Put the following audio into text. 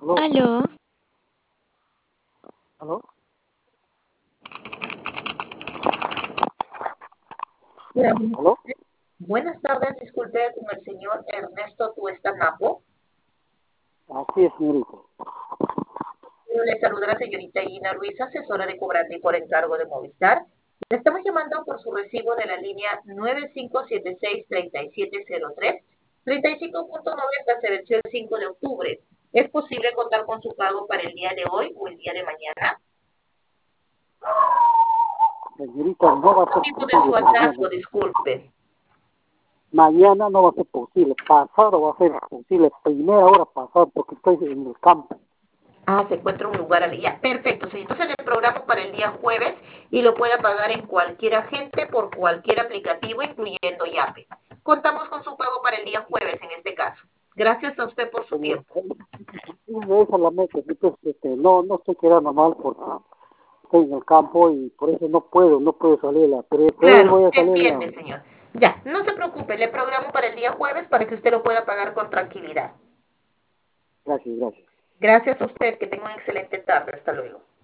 Aló, Aló, aló. Hola, ¿Aló? buenas tardes, disculpe con el señor Ernesto Tuesta Napo. Así es, señorita. Le saluda la señorita Gina Ruiz, asesora de cobrante y por encargo de Movistar. Le estamos llamando por su recibo de la línea 9576-3703, 35.90, se venció el 5 de octubre. ¿Es posible contar con su pago para el día de hoy o el día de mañana? Señorita, no va a ser Motivo de su posible hallazgo, mañana. disculpe. Mañana no va a ser posible. Pasado va a ser posible. Primera hora pasado porque estoy en el campo. Ah, se encuentra un lugar ya. Perfecto, señor. Entonces le programo para el día jueves y lo pueda pagar en cualquier agente por cualquier aplicativo, incluyendo Yape. Contamos con su pago para el día jueves en este caso. Gracias a usted por su Como tiempo. esa es la meta. Entonces, no estoy quedando mal porque estoy en el campo y por eso no puedo salirla. Pero hoy Claro, voy a se salirla. entiende, señor. Ya, no se preocupe, le programo para el día jueves para que usted lo pueda pagar con tranquilidad. Gracias, gracias. Gracias a usted, que tenga una excelente tarde. Hasta luego.